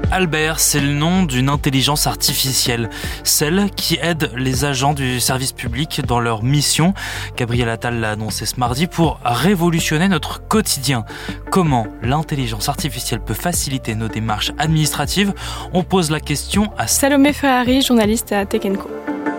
Albert, c'est le nom d'une intelligence artificielle, celle qui aide les agents du service public dans leur mission. Gabriel Attal l'a annoncé ce mardi pour révolutionner notre quotidien. Comment l'intelligence artificielle peut faciliter nos démarches administratives ? On pose la question à Salomé Ferrari, journaliste à Tech & Co.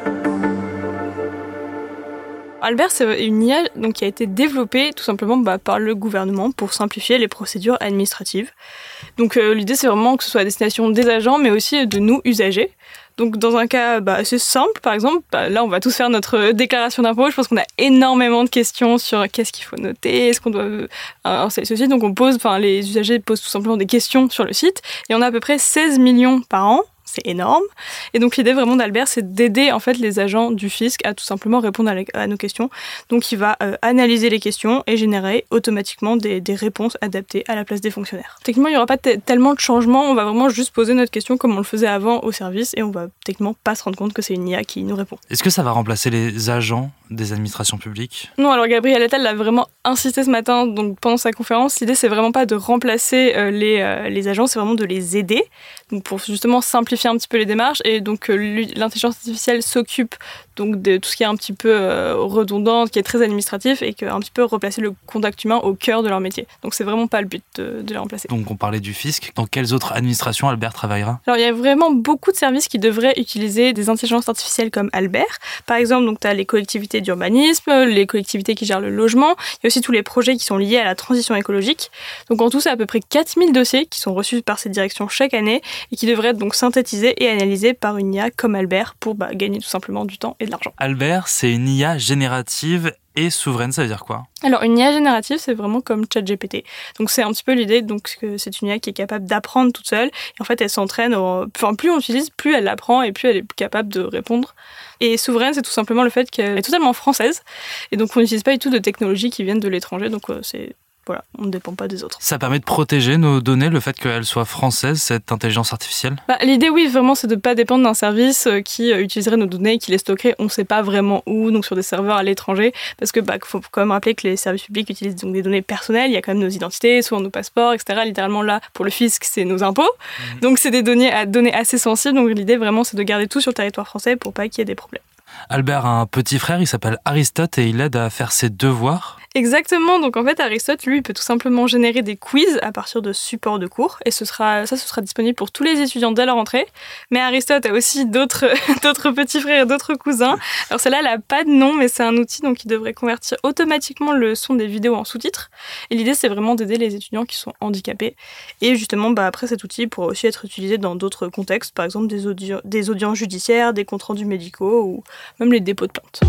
Albert, c'est une IA qui a été développée tout simplement par le gouvernement pour simplifier les procédures administratives. Donc l'idée, c'est vraiment que ce soit à destination des agents, mais aussi de nous, usagers. Donc dans un cas assez simple, par exemple, là on va tous faire notre déclaration d'impôt. Je pense qu'on a énormément de questions sur qu'est-ce qu'il faut noter, est-ce qu'on doit installer ceci. Donc les usagers posent tout simplement des questions sur le site. Et on a à peu près 16 millions par an. C'est énorme. Et donc l'idée vraiment d'Albert, c'est d'aider en fait les agents du fisc à tout simplement répondre à nos questions. Donc il va analyser les questions et générer automatiquement des réponses adaptées à la place des fonctionnaires. Techniquement, il n'y aura pas tellement de changements. On va vraiment juste poser notre question comme on le faisait avant au service et on va techniquement pas se rendre compte que c'est une IA qui nous répond. Est-ce que ça va remplacer les agents des administrations publiques ? Non, alors Gabriel Attal l'a vraiment insisté ce matin donc pendant sa conférence. L'idée, c'est vraiment pas de remplacer les agents, c'est vraiment de les aider. Donc pour justement simplifier un petit peu les démarches et donc l'intelligence artificielle s'occupe donc de tout ce qui est un petit peu redondant, qui est très administratif et un petit peu replacer le contact humain au cœur de leur métier. Donc c'est vraiment pas le but de les remplacer. Donc on parlait du fisc. Dans quelles autres administrations Albert travaillera ? Alors il y a vraiment beaucoup de services qui devraient utiliser des intelligences artificielles comme Albert. Par exemple, donc tu as les collectivités d'urbanisme, les collectivités qui gèrent le logement, il y a aussi tous les projets qui sont liés à la transition écologique. Donc en tout, c'est à peu près 4000 dossiers qui sont reçus par cette direction chaque année et qui devraient être donc synthétisés et analysés par une IA comme Albert pour gagner tout simplement du temps et de l'argent. Albert, c'est une IA générative et souveraine, ça veut dire quoi ? Alors une IA générative, c'est vraiment comme ChatGPT. Donc c'est un petit peu l'idée que c'est une IA qui est capable d'apprendre toute seule. Et en fait, elle s'entraîne. Plus on l'utilise, plus elle apprend et plus elle est capable de répondre. Et souveraine, c'est tout simplement le fait qu'elle est totalement française. Et donc on n'utilise pas du tout de technologies qui viennent de l'étranger. Donc voilà, on ne dépend pas des autres. Ça permet de protéger nos données, le fait qu'elle soit française, cette intelligence artificielle ? L'idée, oui, vraiment, c'est de ne pas dépendre d'un service qui utiliserait nos données et qui les stockerait, on ne sait pas vraiment où, donc sur des serveurs à l'étranger, parce que faut quand même rappeler que les services publics utilisent donc des données personnelles, il y a quand même nos identités, souvent nos passeports, etc. Littéralement, là, pour le fisc, c'est nos impôts. Donc, c'est des données assez sensibles, donc l'idée, vraiment, c'est de garder tout sur le territoire français pour pas qu'il y ait des problèmes. Albert a un petit frère, il s'appelle Aristote et il aide à faire ses devoirs. Exactement, donc en fait Aristote, lui, il peut tout simplement générer des quiz à partir de supports de cours et ce sera disponible pour tous les étudiants dès leur entrée. Mais Aristote a aussi d'autres petits frères et d'autres cousins. Alors celle-là, elle n'a pas de nom, mais c'est un outil donc qui devrait convertir automatiquement le son des vidéos en sous-titres. Et l'idée, c'est vraiment d'aider les étudiants qui sont handicapés. Et justement, après cet outil pourra aussi être utilisé dans d'autres contextes, par exemple des audiences judiciaires, des comptes rendus médicaux ou même les dépôts de plaintes.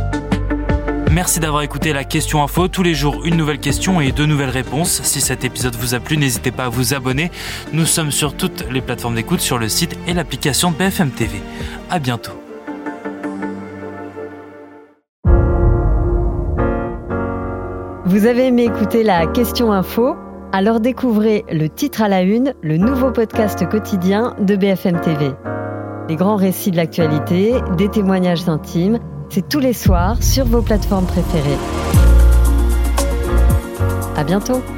Merci d'avoir écouté la Question Info. Tous les jours, une nouvelle question et 2 nouvelles réponses. Si cet épisode vous a plu, n'hésitez pas à vous abonner. Nous sommes sur toutes les plateformes d'écoute, sur le site et l'application de BFM TV. À bientôt. Vous avez aimé écouter la Question Info ? Alors découvrez Le Titre à la Une, le nouveau podcast quotidien de BFM TV. Les grands récits de l'actualité, des témoignages intimes, c'est tous les soirs sur vos plateformes préférées. À bientôt.